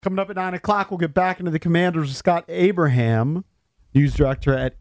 Coming up at 9 o'clock, we'll get back into the Commanders with Scott Abraham, news director at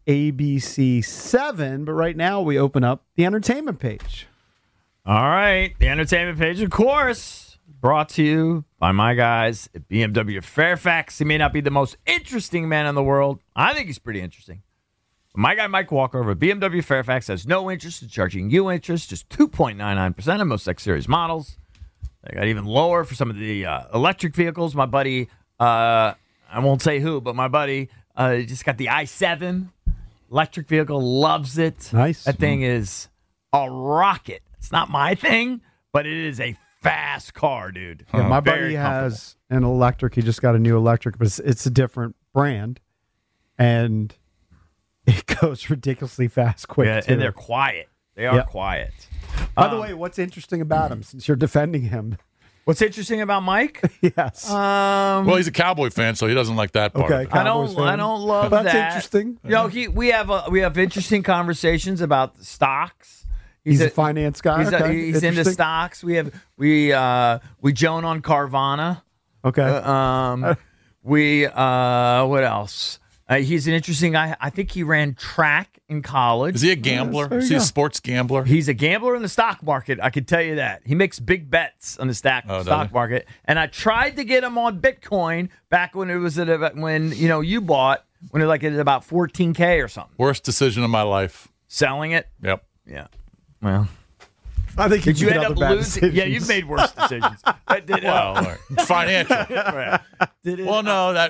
ABC7. But right now, we open up the entertainment page. All right. The entertainment page, of course, brought to you by my guys at BMW Fairfax. He may not be the most interesting man in the world. I think he's pretty interesting. My guy, Mike Walker, over at BMW Fairfax, has no interest in charging you interest, just 2.99% on most X Series models. They got even lower for some of the electric vehicles. My buddy, I won't say who, but my buddy just got the i7 electric vehicle, loves it. Nice. That thing is a rocket. It's not my thing, but it is a fast car, dude. Yeah, my Very buddy has an electric. He just got a new electric, but it's a different brand. And it goes ridiculously fast, quick. Yeah, too. and they're quiet. They are quiet. By the way, what's interesting about him, since you're defending him? What's interesting about Mike? Yes. Well, he's a Cowboy fan, so he doesn't like that part. Okay. I Cowboys fan. don't love That's that. interesting. You know, we have interesting conversations about stocks. He's a finance guy. He's, Okay. he's into Interesting. stocks. We joan on Carvana. Okay. What else? He's an interesting guy. I think he ran track in college. Is he a gambler? there you Is he a go. sports gambler? He's a gambler in the stock market. I can tell you that. He makes big bets on the stock does he? market. And I tried to get him on Bitcoin back when it was when you bought when it was about 14K or something. Worst decision of my life. Selling it. Yep. Yeah. Well, I think did you made end other up bad losing? Yeah, decisions. you've made worse decisions. Well, financial. Did it? Well,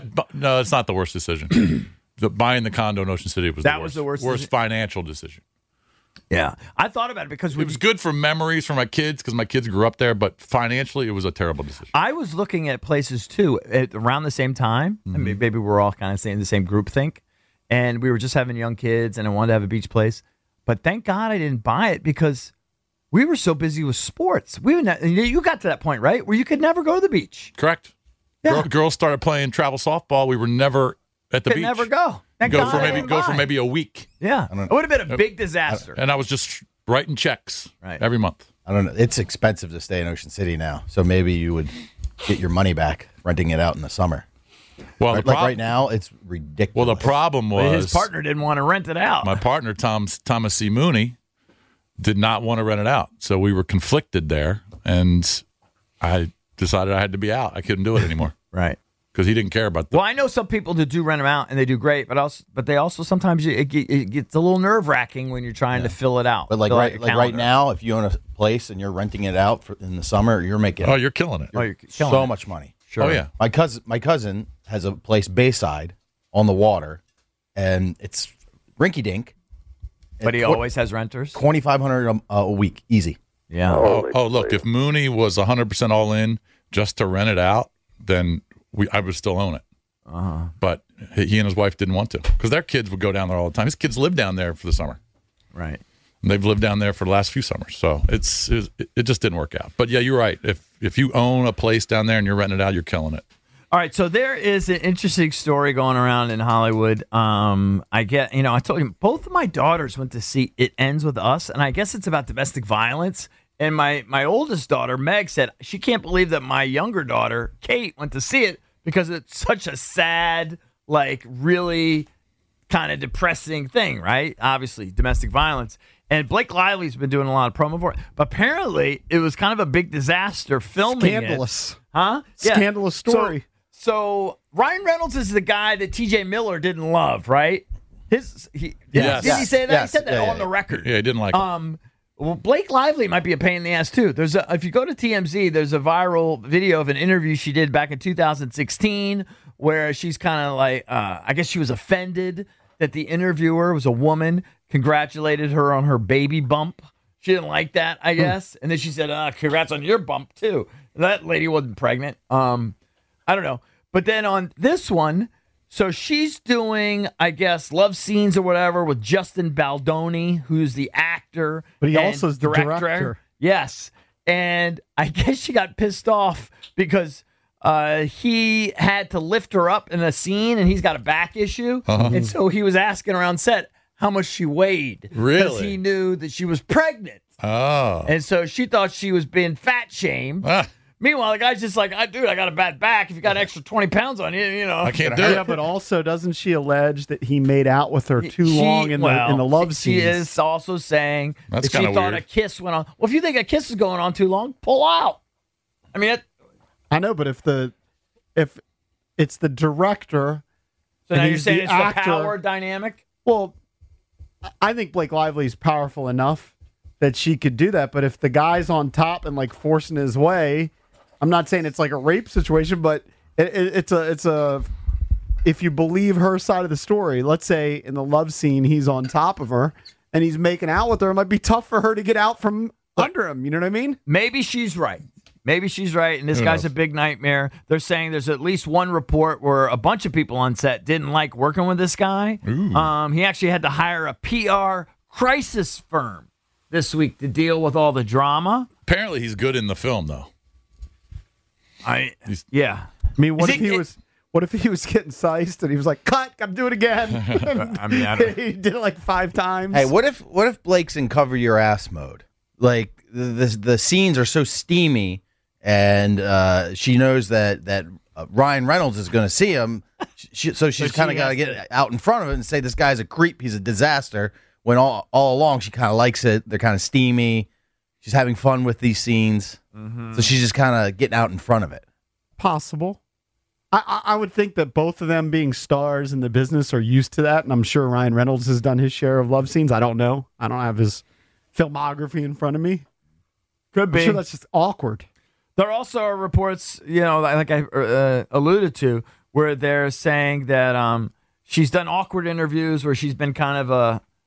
no, it's not the worst decision. Buying the condo in Ocean City was That was the worst decision? financial decision. Yeah, I thought about it because It was good for memories for my kids because my kids grew up there, but financially, it was a terrible decision. I was looking at places too around the same time. Mm-hmm. And maybe we're all kind of saying the same group think, and we were just having young kids, and I wanted to have a beach place. But thank God I didn't buy it because we were so busy with sports. You got to that point, right, where you could never go to the beach. Correct. Yeah. Girls started playing travel softball. We were never at the Could beach. never go. Thank Go God for I maybe didn't go for buy. maybe a week, Yeah, it would have been a big disaster. and I was just writing checks Right. every month. I don't know. It's expensive to stay in Ocean City now, so maybe you would get your money back renting it out in the summer. Well, Right, the like right now, it's ridiculous. Well, the problem But was his partner didn't want to rent it out. my partner Thomas C. Mooney did not want to rent it out, so we were conflicted there, and I decided I had to be out. I couldn't do it anymore Right. because he didn't care about Well, I know some people that do rent them out and they do great, but they also sometimes it gets a little nerve wracking when you're trying to fill it out. But like Fill out right, your like right calendar. now, if you own a place and you're renting it out in the summer, you're making Oh, you're killing it. you're killing so it. much money. Sure. Oh yeah. My cousin has a place Bayside on the water, and it's rinky dink. But he always has renters. $2,500 a week, easy. Yeah. Oh, look, if Mooney was 100% all in just to rent it out, then I would still own it. But he and his wife didn't want to because their kids would go down there all the time. His kids live down there for the summer. Right. And they've lived down there for the last few summers, so it just didn't work out. But yeah, you're right. If you own a place down there and you're renting it out, you're killing it. All right, so there is an interesting story going around in Hollywood. I told you both of my daughters went to see It Ends With Us, and I guess it's about domestic violence. And my oldest daughter, Meg, said she can't believe that my younger daughter, Kate, went to see it because it's such a sad, really kind of depressing thing, right? Obviously, domestic violence. And Blake Lively's been doing a lot of promo for it. But apparently, it was kind of a big disaster filming Scandalous. it. Huh? Yeah. Scandalous story. So Ryan Reynolds is the guy that T.J. Miller didn't love, right? Yes. Did he say that? Yes. He said that Yeah, on the record. Yeah, he didn't like it. Well, Blake Lively might be a pain in the ass too. If you go to TMZ, there's a viral video of an interview she did back in 2016 where she's kind of I guess she was offended that the interviewer was a woman, congratulated her on her baby bump. She didn't like that, I guess. And then she said, congrats on your bump too. That lady wasn't pregnant. I don't know. But then on this one, so she's doing, I guess, love scenes or whatever with Justin Baldoni, who's the actor. But he and also is the director. Yes. And I guess she got pissed off because he had to lift her up in a scene and he's got a back issue. And so he was asking around set how much she weighed. Because Really? he knew that she was pregnant. Oh. And so she thought she was being fat shamed. Meanwhile, the guy's just like, dude, I got a bad back. If you got an extra 20 pounds on you, you know. I can't do Yeah, it. but also, doesn't she allege that he made out with her too long in the love scene? She is also saying That's that she kinda thought weird. a kiss went on. Well, if you think a kiss is going on too long, pull out. I mean, I know, but if it's the director, so and now you're he's saying the it's actor- the power dynamic? well, I think Blake Lively's powerful enough that she could do that. But if the guy's on top and like forcing his way, I'm not saying it's like a rape situation, but it's a if you believe her side of the story, let's say in the love scene he's on top of her and he's making out with her, it might be tough for her to get out from under him. You know what I mean? Maybe she's right. Maybe she's right, and this Who guy's knows? a big nightmare. They're saying there's at least one report where a bunch of people on set didn't like working with this guy. He actually had to hire a PR crisis firm this week to deal with all the drama. Apparently, he's good in the film, though. Yeah. I mean, what Is if it- he was? What if he was getting sized and he was like, "Cut! Gotta do it again." I mean, I don't- he did it like 5 times. Hey, what if Blake's in cover your ass mode? Like the scenes are so steamy, and she knows that Ryan Reynolds is going to see him, so she's kind of got to get out in front of it and say this guy's a creep, he's a disaster. When all along she kind of likes it, they're kind of steamy. She's having fun with these scenes, so she's just kind of getting out in front of it. Possible. I would think that both of them being stars in the business are used to that, and I'm sure Ryan Reynolds has done his share of love scenes. I don't know. I don't have his filmography in front of me. Could be. I'm sure that's just awkward. There also are reports, like I alluded to, where they're saying that she's done awkward interviews where she's been kind of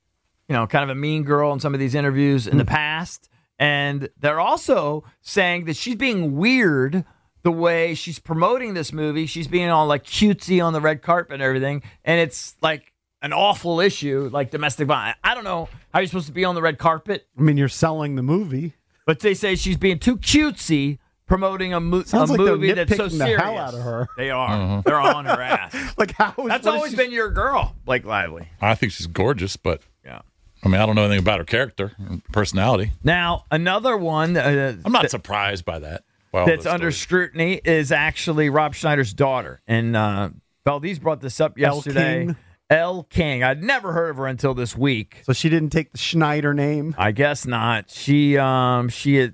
a mean girl in some of these interviews in the past. And they're also saying that she's being weird the way she's promoting this movie. She's being all like cutesy on the red carpet and everything. And it's like an awful issue, like domestic violence. I don't know how you're supposed to be on the red carpet, I mean, you're selling the movie. but they say she's being too cutesy promoting a Sounds like they're movie that's so nitpicking the serious. hell out of her. They are. They're on her ass. Like how? That's what is always she- been your girl, Blake Lively. I think she's gorgeous, but Yeah. I mean, I don't know anything about her character and personality. Now, another one I'm not surprised by that. by all that's this under story. scrutiny is actually Rob Schneider's daughter. And Valdez brought this up yesterday. King. Elle King. I'd never heard of her until this week. So she didn't take the Schneider name. I guess not. She was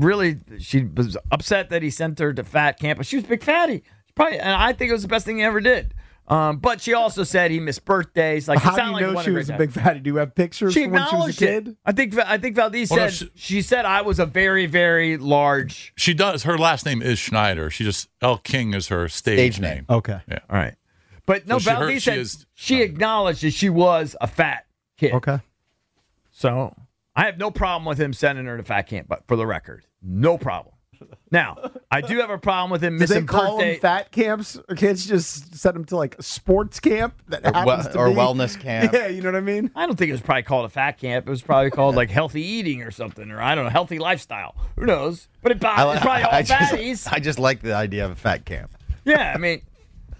upset that he sent her to fat camp, but she was a big fatty. And I think it was the best thing he ever did. But she also said he missed birthdays. Like, How it do sounded you like he know wanted she a was a great big time. fatty? Do you have pictures She from when she was a acknowledged kid? it. I think Valdez Well, no, said she said I was a very, very large. She does. Her last name is Schneider. She just Elle King is her stage name. Okay. Yeah. All right. But no, So Valdez she said is- she acknowledged that she was a fat kid. Okay. So I have no problem with him sending her to fat camp, but for the record, no problem. Now, I do have a problem with him Do they missing call birthday. them fat camps, or can't you just send them to like a sports camp that Or happens we- to or be? wellness camp. Yeah, you know what I mean. I don't think it was probably called a fat camp. It was probably called like healthy eating or something, or I don't know, healthy lifestyle. Who knows? But it's probably all fatties. I just like the idea of a fat camp. Yeah, I mean,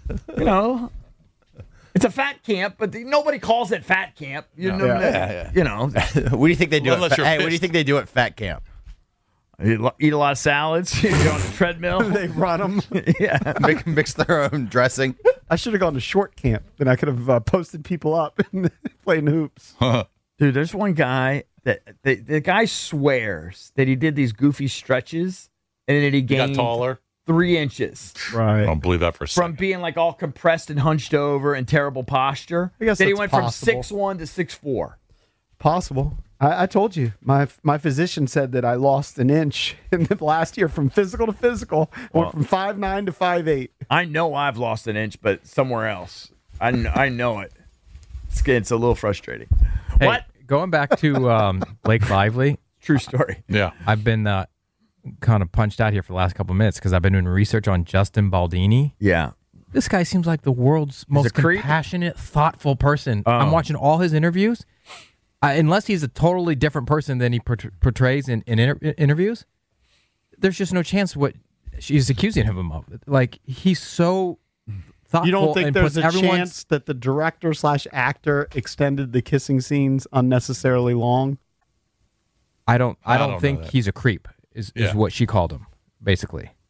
it's a fat camp, but nobody calls it fat camp. You know, Yeah. you know, What do you think they do? Unless you're What do you pissed. think they do at fat camp? you eat a lot of salads. You go on the treadmill. They run them. Yeah. Mix their own dressing. I should have gone to short camp. Then I could have posted people up and playing hoops. Dude, there's one guy that the guy swears that he did these goofy stretches and then he He got gained taller. 3 inches I Right. don't believe that for a from second. being like all compressed and hunched over and terrible posture. I guess Then he that's went possible. from 6'1" to 6'4". Possible. I told you. My physician said that I lost an inch in the last year from physical to physical. I went from 5'9" to 5'8". I know I've lost an inch, but somewhere else. I know it. It's a little frustrating. Hey, What? Going back to Blake Lively, True story. Yeah. I've been kind of punched out here for the last couple minutes because I've been doing research on Justin Baldini. Yeah. This guy seems like the world's most a creep? compassionate, thoughtful person. Oh. I'm watching all his interviews. Unless he's a totally different person than he portrays in interviews, there's just no chance what she's accusing him of. Like, he's so thoughtful. You don't think and there's puts a everyone's- chance that the director/actor extended the kissing scenes unnecessarily long? I don't don't know think that. he's a creep. Is Yeah. what she called him, basically.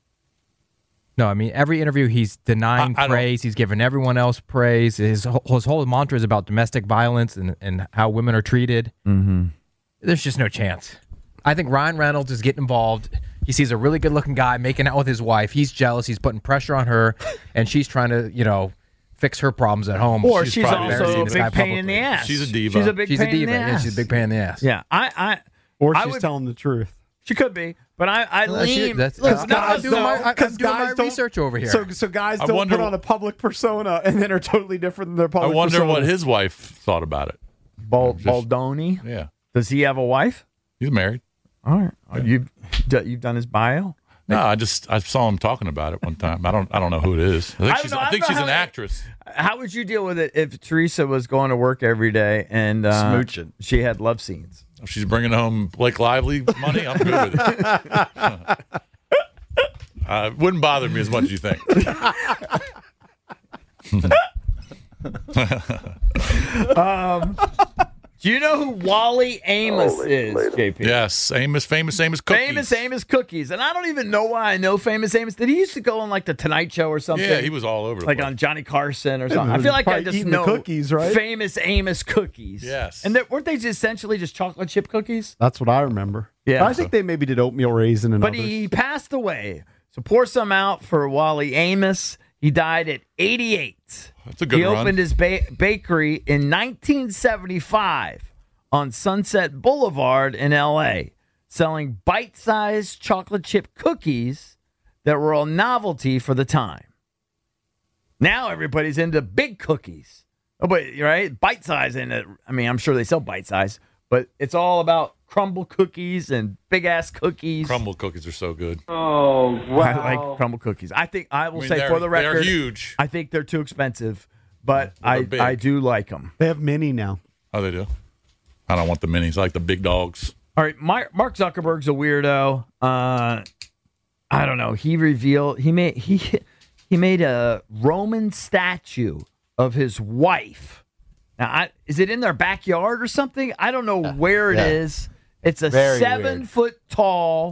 No, I mean, every interview he's denying I don't- praise. He's giving everyone else praise. His whole mantra is about domestic violence and how women are treated. Mm-hmm. There's just no chance. I think Ryan Reynolds is getting involved. He sees a really good-looking guy making out with his wife. He's jealous. He's putting pressure on her, and she's trying to, fix her problems at home. Or she's probably also embarrassing a this big guy pain in the publicly. ass. She's a diva. She's a big She's a pain in diva. the Yeah, ass. she's a big pain in the ass. Yeah, I Or I she's would- telling the truth. she could be, but I lean. That's- Listen, I'm doing my Because guys don't- research over here. So guys I don't wonder- put on a public persona and then are totally different than their I public wonder persona. what his wife thought about it. Baldoni. Yeah, Does he have a wife? he's married. All right, you've done his bio. No, I saw him talking about it one time. I don't know who it is. I think I don't know she's an how- actress. How would you deal with it if Teresa was going to work every day and Smooching. she had love scenes? If she's bringing home Blake Lively money, I'm good with it. It wouldn't bother me as much as you think. Do you know who Wally Amos is, JP? Yes, famous Amos Cookies. Famous Amos Cookies. And I don't even know why I know Famous Amos. Did he used to go on like the Tonight Show or something? Yeah, he was all over the like place. on Johnny Carson or something. I feel like I probably just eating the know cookies, right? Famous Amos Cookies. Yes. And weren't they just essentially just chocolate chip cookies? That's what I remember. Yeah. I think they maybe did oatmeal raisin and But others. he passed away. So pour some out for Wally Amos. He died at 88. That's a good He run. opened his bakery in 1975 on Sunset Boulevard in L.A., selling bite-sized chocolate chip cookies that were a novelty for the time. Now everybody's into big cookies. Oh, but right, bite-size in it. I mean, I'm sure they sell bite-size, but it's all about crumble cookies and big-ass cookies. Crumble cookies are so good. I like crumble cookies. I think I will I mean, say for the record, they're huge. I think they're too expensive, but Well, they're big. I do like them. They have mini now. Oh, they do. I don't want the minis. I like the big dogs. All right, Mark Zuckerberg's a weirdo. I don't know. He made a Roman statue of his wife. Now, is it in their backyard or something? I don't know where it is. It's a Very 7-foot tall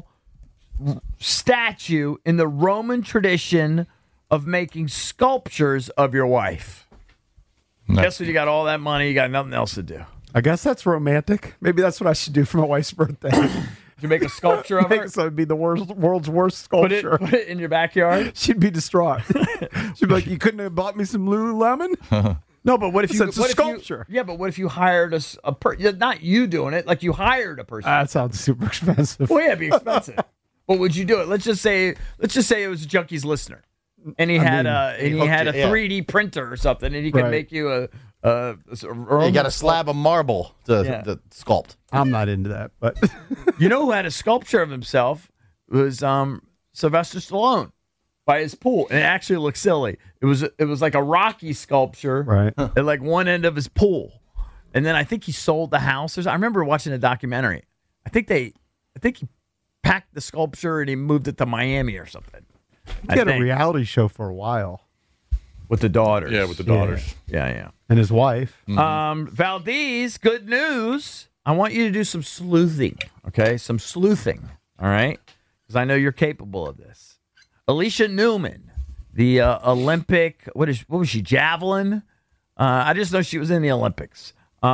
statue in the Roman tradition of making sculptures of your wife. Guess what? You got all that money. You got nothing else to do. I guess that's romantic. Maybe that's what I should do for my wife's birthday. You make a sculpture of her. So it'd be the world's worst Put it sculpture. in your backyard. She'd be distraught. She'd be like, "You couldn't have bought me some Lululemon?" No, but what if you? It's a what if sculpture. Yeah, but what if you hired a person? Not you doing it. Like you hired a person. That sounds super expensive. Well, yeah, it'd be expensive. But would you do it? Let's just say it was a Junkies listener, and he had a 3D printer or something, and he could Right. make you a You got a slab of marble to sculpt. I'm not into that, but You know who had a sculpture of himself? It was Sylvester Stallone by his pool, and it actually looked silly. It was like a Rocky sculpture, right. at like one end of his pool, and then I think he sold the house. I remember watching a documentary. I think he packed the sculpture and he moved it to Miami or something. He had a reality show for a while, with the daughters. Yeah, with the daughters. Yeah. and his wife. Valdez, good news. I want you to do some sleuthing, okay? Some sleuthing, all right? Because I know you're capable of this. Alicia Newman, the Olympic, what was she, javelin? I just know she was in the Olympics.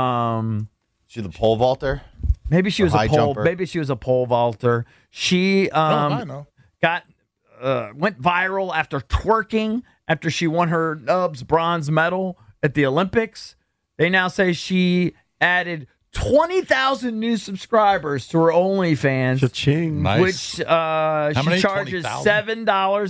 She the pole vaulter. Maybe she was a high pole. jumper. Maybe she was a pole vaulter. She I know. went viral after twerking after she won her Nubs bronze medal at the Olympics. They now say she added 20,000 new subscribers to her OnlyFans, Cha-ching. Nice. which many? she charges 20,000?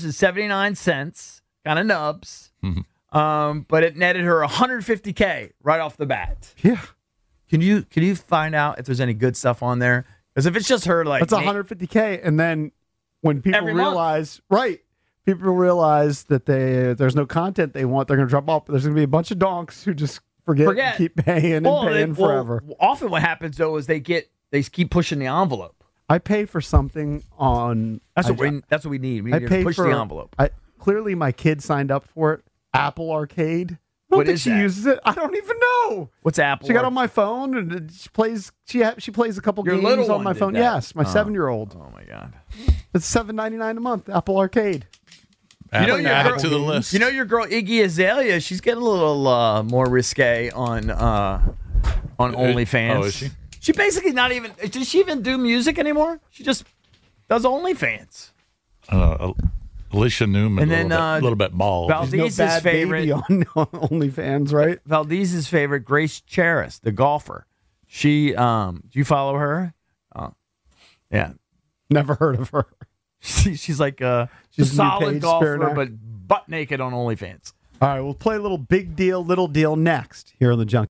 $7.79, kind of nubs. But it netted her $150K right off the bat. Yeah, Can you find out if there's any good stuff on there? Because if it's just her, like that's $150K, and then when people Every month. people realize that there's no content they want, they're going to drop off. But there's going to be a bunch of donks who just forget. And keep paying and paying forever. Often what happens though is they keep pushing the envelope. I pay for something on. That's what we need. We I need pay to push for the envelope. Clearly, my kid signed up for it. Apple Arcade. I don't What think is she that? uses it. I don't even know. What's Apple? She got on my phone and she plays. She plays a couple Your games little on one my did phone. that. Yes, my 7-year-old. Oh my god. It's $7.99 a month. Apple Arcade. Add, know your add girl- it to the list. You know your girl Iggy Azalea. She's getting a little more risque on OnlyFans. Oh, is she? She basically not even. Does she even do music anymore? She just does OnlyFans. Alicia Newman, And then, a little bit bald. Val- There's no Valdez's bad favorite- baby on OnlyFans, right? Valdez's favorite, Grace Charis, the golfer. She, do you follow her? Yeah. Never heard of her. She's like a She's a new solid Paige golfer, Spiranac. but butt naked on OnlyFans. All right, we'll play a little big deal, little deal next here on the Junk.